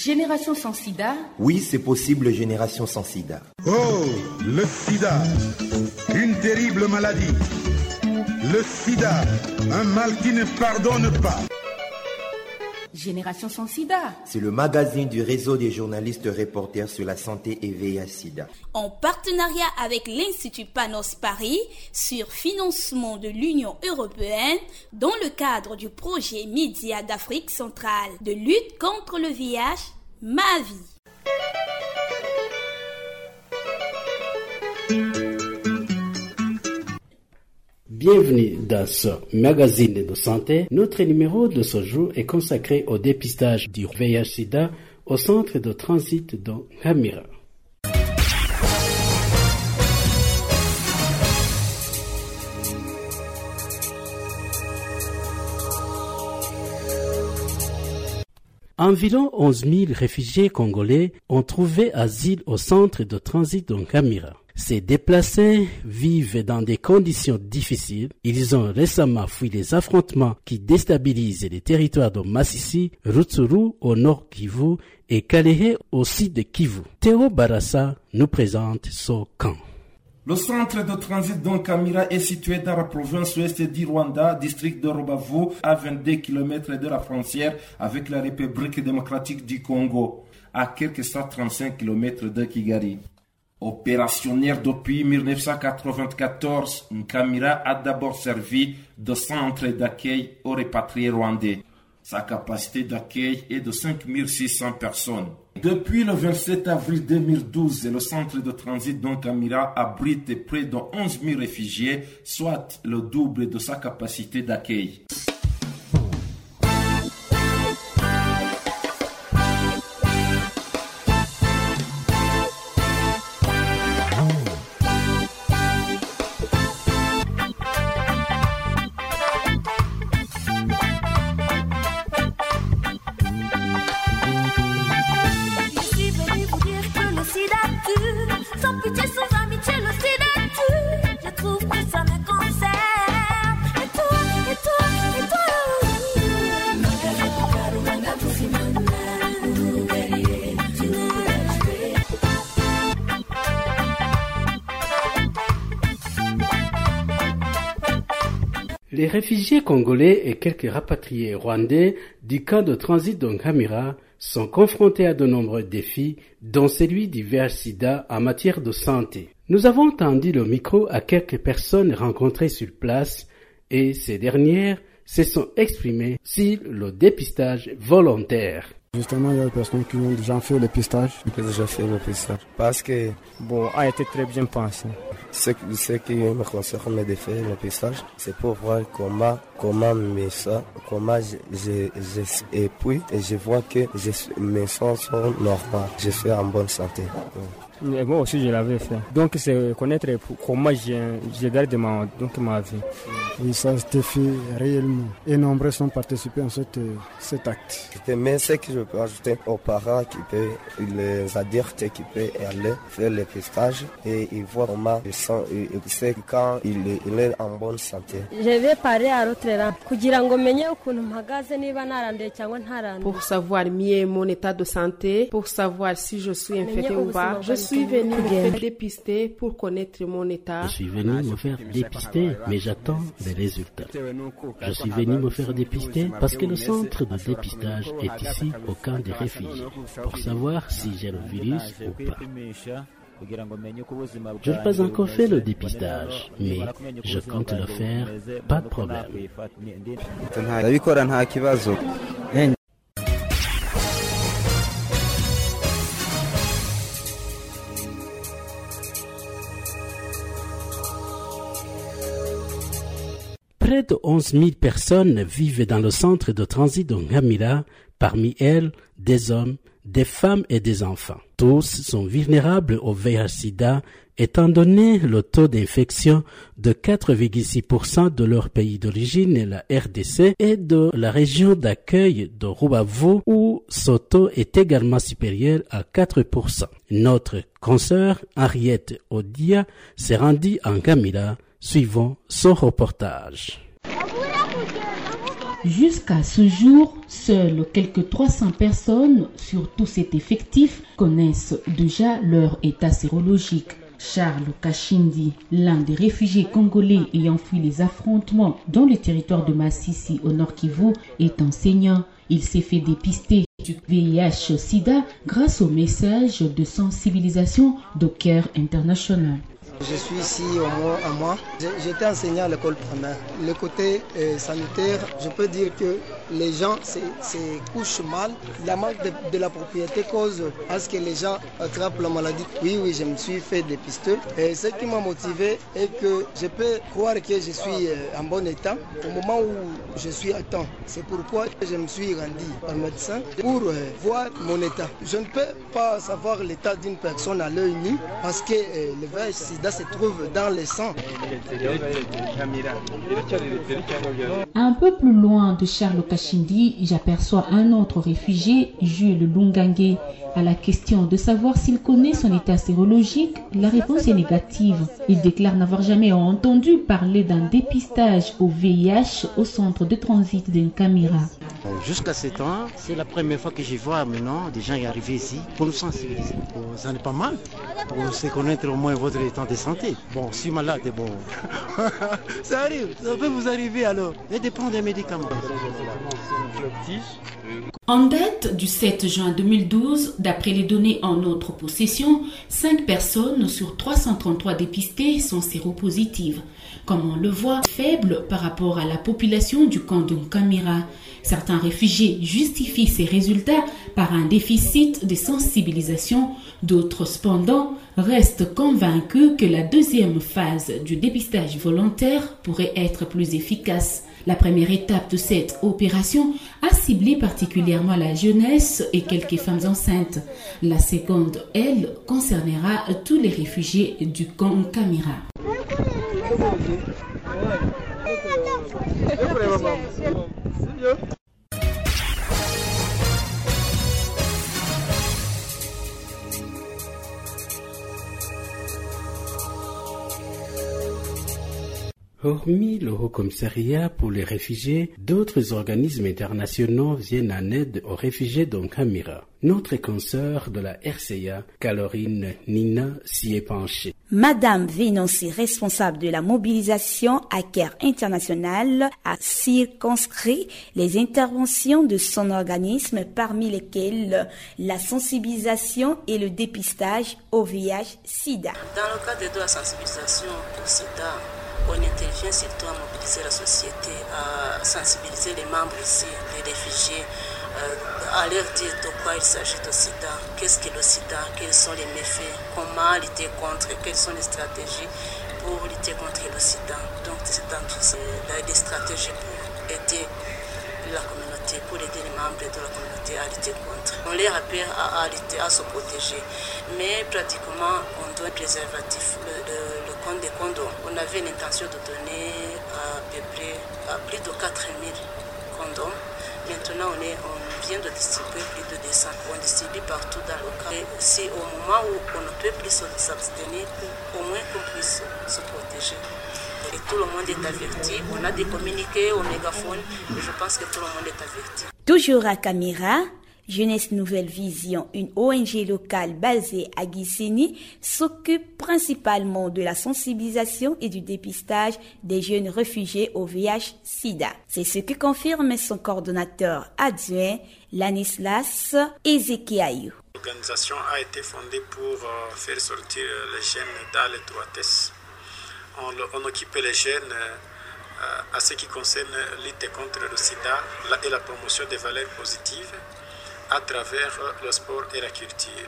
Génération sans sida? Oui, c'est possible, Génération sans sida. Oh, le sida, une terrible maladie. Le sida, un mal qui ne pardonne pas. Génération sans sida. C'est le magazine du réseau des journalistes reporters sur la santé et VIH-Sida. En partenariat avec l'Institut Panos Paris sur financement de l'Union européenne dans le cadre du projet Média d'Afrique centrale de lutte contre le VIH, Ma Vie. Bienvenue dans ce magazine de santé. Notre numéro de ce jour est consacré au dépistage du VIH-Sida au centre de transit de Ngamira. Environ 11 000 réfugiés congolais ont trouvé asile au centre de transit de Ngamira. Ces déplacés vivent dans des conditions difficiles. Ils ont récemment fui les affrontements qui déstabilisent les territoires de Massissi, Rutshuru au nord Kivu et Kalehe au sud de Kivu. Théo Barassa nous présente ce camp. Le centre de transit d'Ngamira est situé dans la province ouest du Rwanda, district de Rubavu, à 22 km de la frontière avec la République démocratique du Congo, à quelques 135 km de Kigali. Opérationnel depuis 1994, Ngamira a d'abord servi de centre d'accueil aux répatriés rwandais. Sa capacité d'accueil est de 5600 personnes. Depuis le 27 avril 2012, le centre de transit d'Ngamira abrite près de 11 000 réfugiés, soit le double de sa capacité d'accueil. Les réfugiés congolais et quelques rapatriés rwandais du camp de transit de Ngamira sont confrontés à de nombreux défis, dont celui du VIH-Sida en matière de santé. Nous avons tendu le micro à quelques personnes rencontrées sur place et ces dernières se sont exprimées sur le dépistage volontaire. Justement, il y a des personnes qui ont déjà fait le dépistage. Parce que, a été très bien pensé. Ce qui me concerne de faire le dépistage, c'est pour voir comment et puis je vois que mes sens sont normaux, je suis en bonne santé. Et moi aussi je l'avais fait. Donc c'est connaître comment je garde ma vie. Oui, ça se fait réellement. Et nombreux sont participés à cet acte. Mais ce que je peux ajouter aux parents les adultes qui peuvent aller faire le dépistage et ils voient comment ils sont, c'est quand il est en bonne santé. Je vais parler à l'autre là. Pour savoir mieux mon état de santé, pour savoir si je suis infecté ou pas, je suis venu me faire dépister pour connaître mon état. Je suis venu me faire dépister, mais j'attends les résultats. Je suis venu me faire dépister parce que le centre de dépistage est ici au camp des réfugiés, pour savoir si j'ai le virus ou pas. Je n'ai pas encore fait le dépistage, mais je compte le faire, pas de problème. Près de 11 000 personnes vivent dans le centre de transit de Ngamira, parmi elles des hommes, des femmes et des enfants. Tous sont vulnérables au VIH-Sida étant donné le taux d'infection de 4,6% de leur pays d'origine, la RDC, et de la région d'accueil de Rubavu où ce taux est également supérieur à 4%. Notre consoeur Henriette Odia s'est rendue en Ngamira. Suivons son reportage. Jusqu'à ce jour, seules quelques 300 personnes sur tout cet effectif connaissent déjà leur état sérologique. Charles Kashindi, l'un des réfugiés congolais ayant fui les affrontements dans le territoire de Massissi au Nord Kivu, est enseignant. Il s'est fait dépister du VIH-Sida grâce au message de sensibilisation de Care International. Je suis ici à moi. J'étais enseignant à l'école primaire. Le côté sanitaire, je peux dire que les gens se couchent mal. La manque de la propriété cause à ce que les gens attrapent la maladie. Oui, je me suis fait dépister. Et ce qui m'a motivé est que je peux croire que je suis en bon état au moment où je suis à temps. C'est pourquoi je me suis rendu au médecin pour voir mon état. Je ne peux pas savoir l'état d'une personne à l'œil nu parce que le VIH-Sida se trouve dans le sang. Un peu plus loin de Charles Kashindi, j'aperçois un autre réfugié, Jules Lungangue. À la question de savoir s'il connaît son état sérologique, la réponse est négative. Il déclare n'avoir jamais entendu parler d'un dépistage au VIH au centre de transit d'Nkamira. Jusqu'à ce temps, c'est la première fois que je vois maintenant des gens y arriver ici pour nous sensibiliser. Ça n'est pas mal, pour se connaître au moins votre état de santé. Bon, si malade, bon, ça arrive, ça peut vous arriver alors, et de prendre des médicaments. En date du 7 juin 2012, d'après les données en notre possession, 5 personnes sur 333 dépistées sont séropositives. Comme on le voit, faible par rapport à la population du camp de Nkamira. Certains réfugiés justifient ces résultats par un déficit de sensibilisation. D'autres, cependant, restent convaincus que la deuxième phase du dépistage volontaire pourrait être plus efficace. La première étape de cette opération a ciblé particulièrement la jeunesse et quelques femmes enceintes. La seconde, elle, concernera tous les réfugiés du camp Nkamira. Hormis le Haut Commissariat pour les réfugiés, d'autres organismes internationaux viennent en aide aux réfugiés d'Nkamira. Notre consoeur de la RCA, Caroline Nina, s'y est penchée. Madame Vénoncy, responsable de la mobilisation à Care International, a circonscrit les interventions de son organisme, parmi lesquelles la sensibilisation et le dépistage au VIH-Sida. Dans le cadre de la sensibilisation au Sida, on intervient surtout à mobiliser la société, à sensibiliser les membres ici, les réfugiés, à leur dire de quoi il s'agit au Sida, qu'est-ce que le Sida, quels sont les méfaits, comment lutter contre, quelles sont les stratégies pour lutter contre le Sida. Donc c'est dans tout ça, des stratégies pour aider la communauté, pour aider les membres de la communauté à lutter contre. On les rappelle à lutter, à se protéger. Mais pratiquement, on donne un préservatif, le compte des condoms. On avait l'intention de donner à peu près à plus de 4000 condoms. Maintenant, on vient de distribuer plus de 200. On distribue partout dans le cas. Et c'est au moment où on ne peut plus s'abstenir, au moins qu'on puisse se protéger. Et tout le monde est averti. On a des communiqués au mégaphone. Et je pense que tout le monde est averti. Toujours à Camira, Jeunesse Nouvelle Vision, une ONG locale basée à Gisenyi, s'occupe principalement de la sensibilisation et du dépistage des jeunes réfugiés au VIH-Sida. C'est ce que confirme son coordonnateur adjoint, Lanislas Ezekiaïou. L'organisation a été fondée pour faire sortir les jeunes dans l'étroitesse. On occupe les jeunes à ce qui concerne la lutte contre le sida et la promotion des valeurs positives à travers le sport et la culture.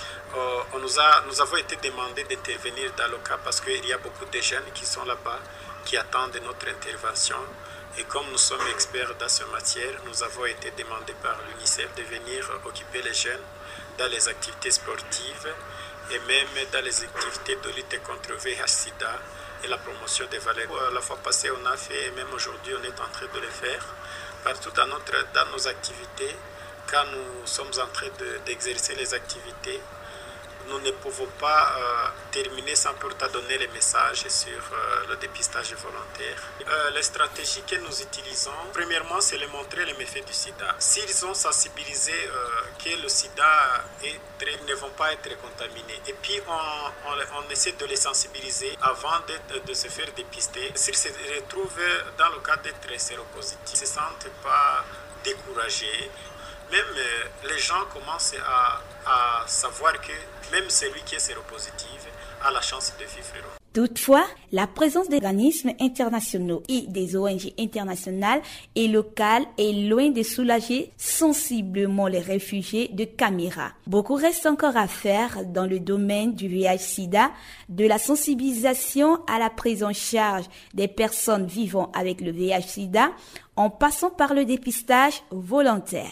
Nous avons été demandés d'intervenir dans le cas parce qu'il y a beaucoup de jeunes qui sont là-bas, qui attendent notre intervention. Et comme nous sommes experts dans cette matière, nous avons été demandés par l'UNICEF de venir occuper les jeunes dans les activités sportives et même dans les activités de lutte contre le VIH-Sida et la promotion des valeurs. La fois passée, on a fait, et même aujourd'hui, on est en train de le faire. Partout dans nos activités, quand nous sommes en train d'exercer les activités, nous ne pouvons pas terminer sans pourtant donner les messages sur le dépistage volontaire. Les stratégies que nous utilisons, premièrement, c'est de montrer les méfaits du sida. S'ils ont sensibilisé que le sida ne vont pas être contaminés, et puis on essaie de les sensibiliser avant de se faire dépister. S'ils se retrouvent dans le cas d'être séropositifs, ils ne se sentent pas découragés. Même les gens commencent à savoir que même celui qui est séropositif a la chance de vivre. Toutefois, la présence des organismes internationaux et des ONG internationales et locales est loin de soulager sensiblement les réfugiés de Camira. Beaucoup reste encore à faire dans le domaine du VIH-Sida, de la sensibilisation à la prise en charge des personnes vivant avec le VIH-Sida, en passant par le dépistage volontaire.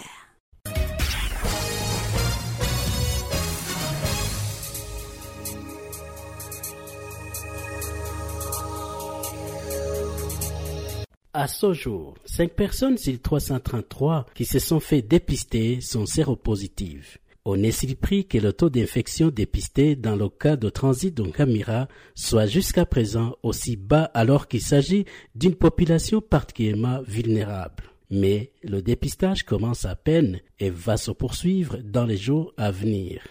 À ce jour, 5 personnes sur 333 qui se sont fait dépister sont séropositives. On est surpris que le taux d'infection dépisté dans le cas de transit de Camira soit jusqu'à présent aussi bas alors qu'il s'agit d'une population particulièrement vulnérable. Mais le dépistage commence à peine et va se poursuivre dans les jours à venir.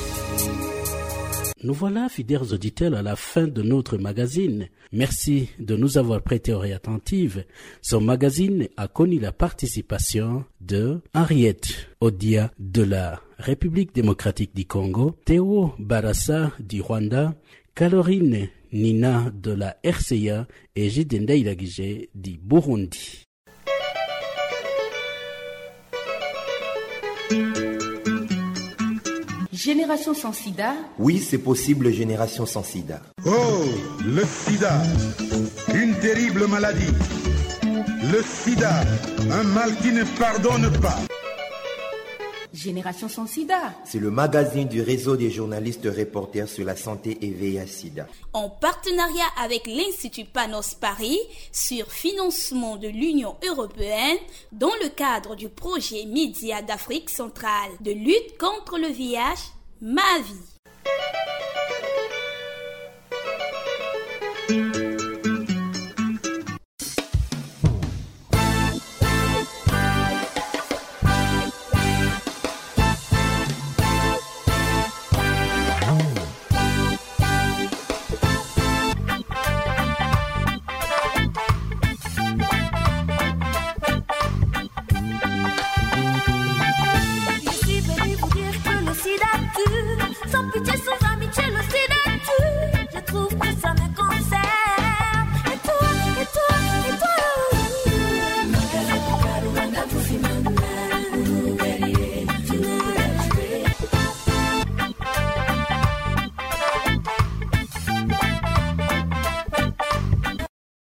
Nous voilà, fidèles auditeurs, à la fin de notre magazine. Merci de nous avoir prêté oreille attentive. Ce magazine a connu la participation de Henriette Odia de la République démocratique du Congo, Théo Barassa du Rwanda, Caroline Nina de la RCA et Jidenda Ilagije du Burundi. Génération sans sida. Oui, c'est possible, Génération sans sida. Oh, le sida, une terrible maladie. Le sida, un mal qui ne pardonne pas. Génération sans sida. C'est le magazine du réseau des journalistes reporters sur la santé et VIH-Sida. En partenariat avec l'Institut Panos Paris sur financement de l'Union européenne dans le cadre du projet Média d'Afrique centrale de lutte contre le VIH, Ma vie.